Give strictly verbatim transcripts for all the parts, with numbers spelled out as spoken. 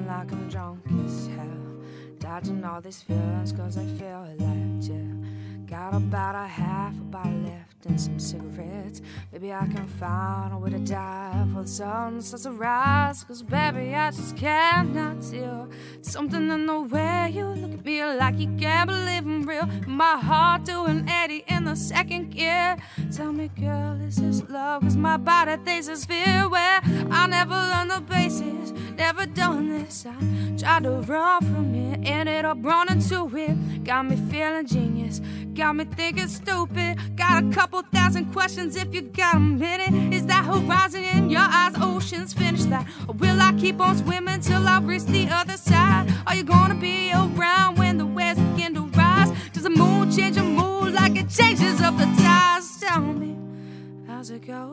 feeling like I'm drunk as hell, dodging all these feelings cause I feel like jail. Got about a half a bottle left and some cigarettes. Maybe I can find a way to die before the sun starts to rise. Cause baby, I just cannot tell. Something in the way you look at me like you can't believe I'm real. My heart doing eighty in the second gear. Tell me, girl, is this love? Cause my body thinks it's fear. Where I never learned the basics, never done this. I tried to run from it, ended up running to it. Got me feeling genius, got me thinking stupid. Got a couple thousand questions if you got a minute. Is that horizon in your eyes, oceans finish that? Or will I keep on swimming till I reach the other side? Are you gonna be around when the waves begin to rise? Does the moon change your mood like it changes up the tides? Tell me, how's it go?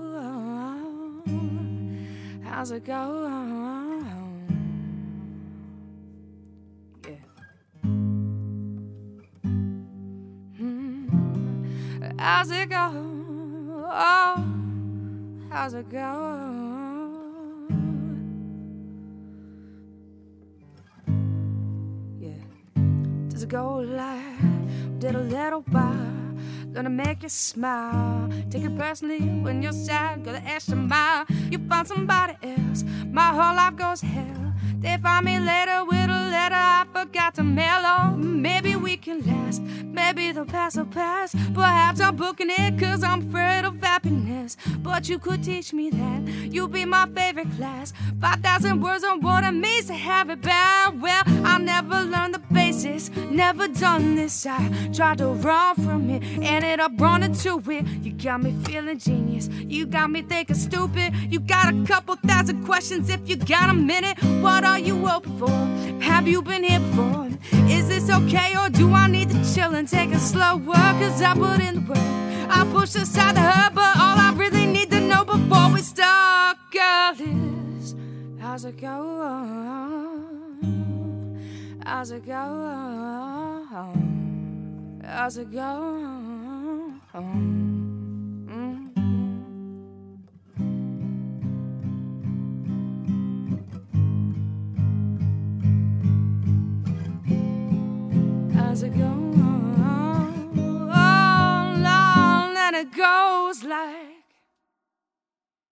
How's it go? How's it go? Oh, how's it go? Yeah. Does it go like did a little bar? Gonna make you smile. Take it personally when you're sad. Go the extra mile. You find somebody else. My whole life goes hell. They find me later with a letter I forgot to mail on. Maybe we can last. Maybe the past will pass. Perhaps I'm booking it cause I'm afraid of happiness. But you could teach me that. You'll be my favorite class. Five thousand words on what it means to have it bad. Well, I never learned the basics, never done this. I tried to run from it, ended up running to it. You got me feeling genius, you got me thinking stupid. You got a couple thousand questions if you got a minute. What are you hoping for? Have you been here before? Is this okay or do I need to chill and take it slower? Cause I put in the work, I push aside the hurt, but all I really need to know before we start, girl, is how's it go? How's it go? How's it go? Mm. How's it go? Oh, long, let it go.